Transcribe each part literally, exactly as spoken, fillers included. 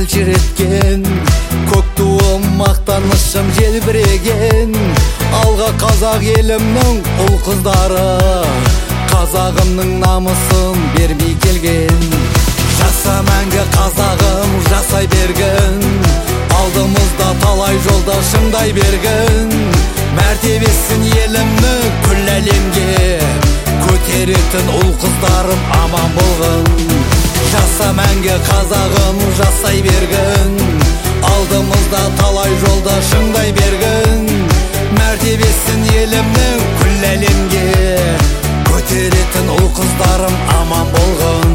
елжіреткен, көк туым мақтанышым желбіреген. Алға қазақ елімнің ұл қыздары, қазағымның намысын бермей келген. Жаса мәңгі қазағым, жасай берген, алдымызда талай жолда шыңдай берген. Мәртебесін елімнің күллі әлемге көтеретін ұл қыздарым аман болғын. Жаса мәңгі қазағым, жасай берген, алдымызда талай жолда шыңдай берген. Мәртебесін елімнің күллі әлемге көтеретін ұл қыздарым аман болғын.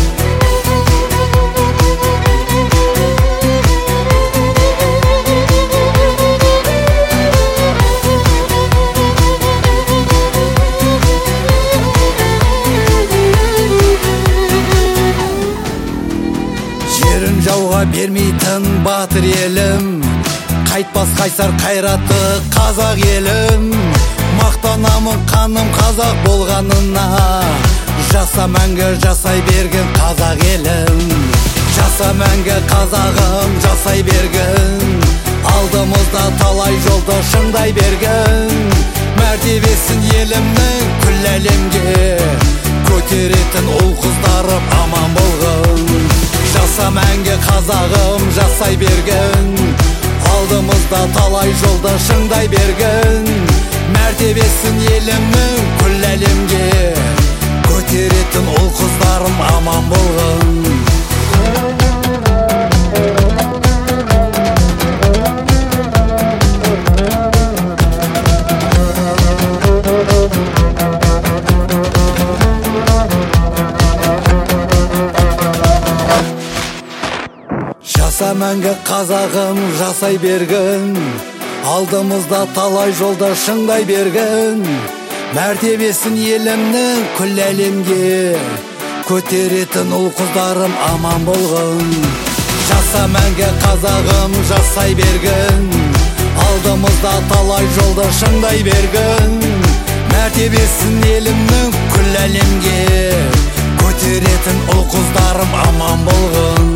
Жерін жауға бермейтін батыр елім, қайтпас қайсар қайраты қазақ елім. Мақтанамын қаным қазақ болғанына, жаса мәңгі жасай берген қазақ елім. Жаса мәңгі қазағым, жасай берген, алдымызда талай жолда шыңдай берген. Мәртебесін елімнің күллі әлемге көтеретін ұл қыздарым аман болғын. Жаса мәңгі қазағым, жасай берген, алдымызда талай жолда шыңдай берген. Мәртебесін елімнің күллі әлемге көтеретін ұл қыздарым аман болғын. Жаса мәңгі қазағым, жасай берген, алдымызда талай жолда шыңдай берген. Мәртебесін елімнің күллі әлемге көтеретін ұл қыздарым аман болғын. Жаса мәңгі қазағым, жасай берген, алдымызда талай жолда шыңдай берген. Мәртебесін елімнің күллі әлемге көтеретін ұл қыздарым аман болғын.